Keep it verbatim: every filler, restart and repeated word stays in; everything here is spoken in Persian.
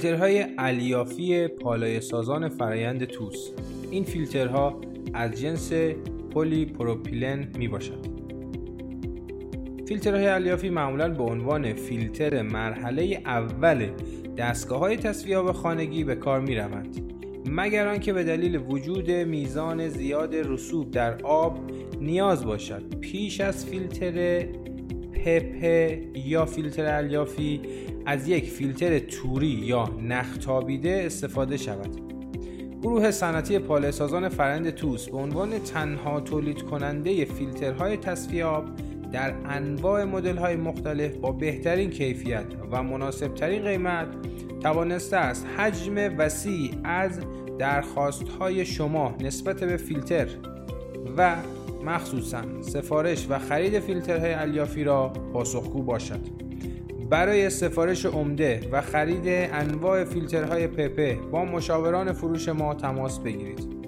فیلترهای الیافی پالایه سازان فرایند توس. این فیلترها از جنس پلی پروپیلن می باشد. فیلترهای الیافی معمولاً به عنوان فیلتر مرحله اول دستگاه‌های تصفیه آب خانگی به کار می روند، مگر آنکه به دلیل وجود میزان زیاد رسوب در آب نیاز باشد پیش از فیلتر پپ یا فیلتر الیافی از یک فیلتر توری یا نخ تابیده استفاده شود. گروه صنعتی پالایه سازان فرآیند توس به عنوان تنها تولید کننده فیلترهای تصفیه آب در انواع مدل‌های مختلف با بهترین کیفیت و مناسب‌ترین قیمت توانسته است حجم وسیع از درخواست‌های شما نسبت به فیلتر و مخصوصاً سفارش و خرید فیلترهای الیافی را پاسخگو باشد. برای سفارش عمده و خرید انواع فیلترهای پپ با مشاوران فروش ما تماس بگیرید.